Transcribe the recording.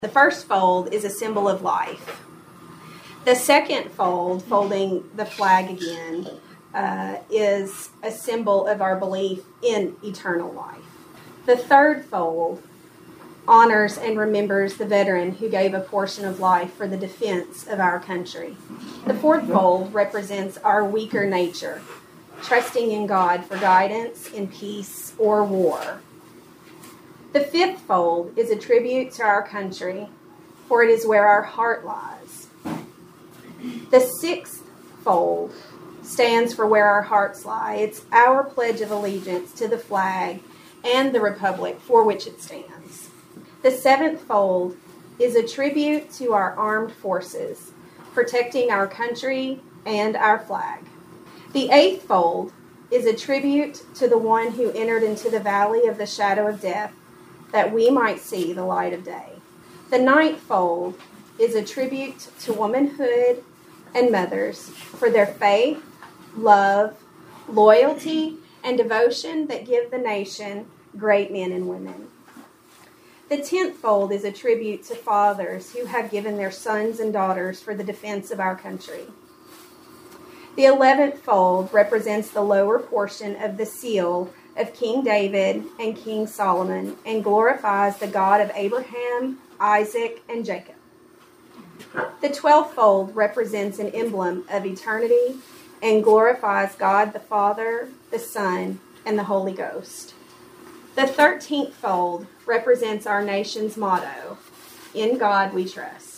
The first fold is a symbol of life. The second fold, folding the flag again, is a symbol of our belief in eternal life. The third fold honors and remembers the veteran who gave a portion of life for the defense of our country. The fourth fold represents our weaker nature, trusting in God for guidance in peace or war. The fifth fold is a tribute to our country, for it is where our heart lies. The sixth fold stands for where our hearts lie. It's our pledge of allegiance to the flag and the republic for which it stands. The seventh fold is a tribute to our armed forces, protecting our country and our flag. The eighth fold is a tribute to the one who entered into the valley of the shadow of death, that we might see the light of day. The ninth fold is a tribute to womanhood and mothers for their faith, love, loyalty, and devotion that give the nation great men and women. The 10th fold is a tribute to fathers who have given their sons and daughters for the defense of our country. The 11th fold represents the lower portion of the seal of King David and King Solomon and glorifies the God of Abraham, Isaac, and Jacob. The 12th fold represents an emblem of eternity and glorifies God the Father, the Son, and the Holy Ghost. The 13th fold represents our nation's motto, "In God we trust."